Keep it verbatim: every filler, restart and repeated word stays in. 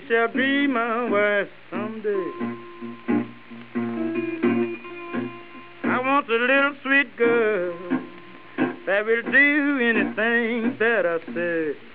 shall be my wife someday. I want a little sweet girl that will do anything that I say.